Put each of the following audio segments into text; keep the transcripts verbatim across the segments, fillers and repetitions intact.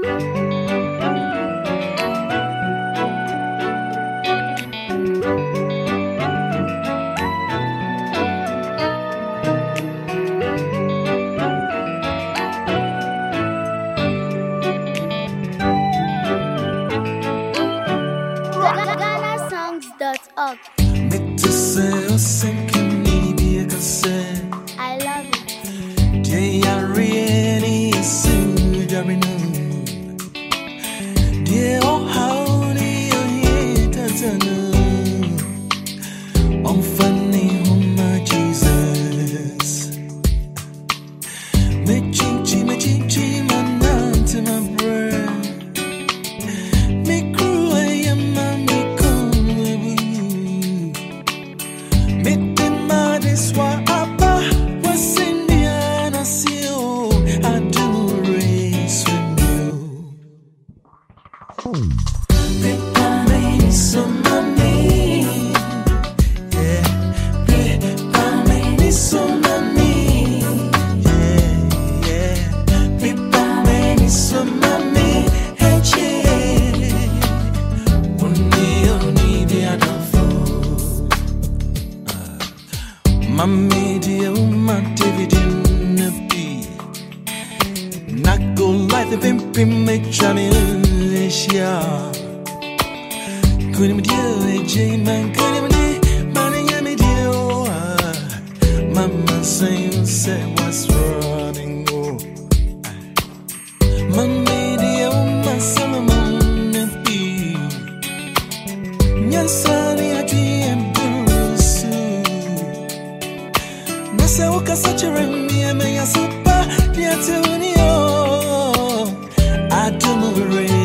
I love it. Dear, I really sing dear, oh, how do you hear that? I'm funny, oh my Jesus. Me chichi, me chichi, my nut to my bread. Me crew, I am my me come. Me the mad is why I was in the end. I see you, I do race with you. People made so money, yeah. People made so money, yeah, yeah. People made so money, hey, yeah. Only, only the other fool. My media, my dividend, the beat. Not go like the pimpin' make Johnny. Yeah, good me dear, J man, good me, money and me dear. Mama saying, say what's running, oh. Mama dear, my Solomon, the bee. Yes, I dream Bruce. Nasa Waka such a remy, and may I super, dear Tonio. I do move away.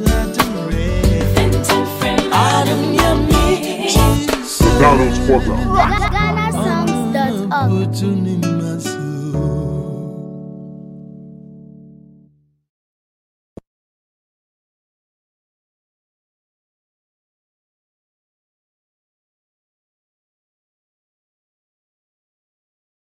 Donald's Portland.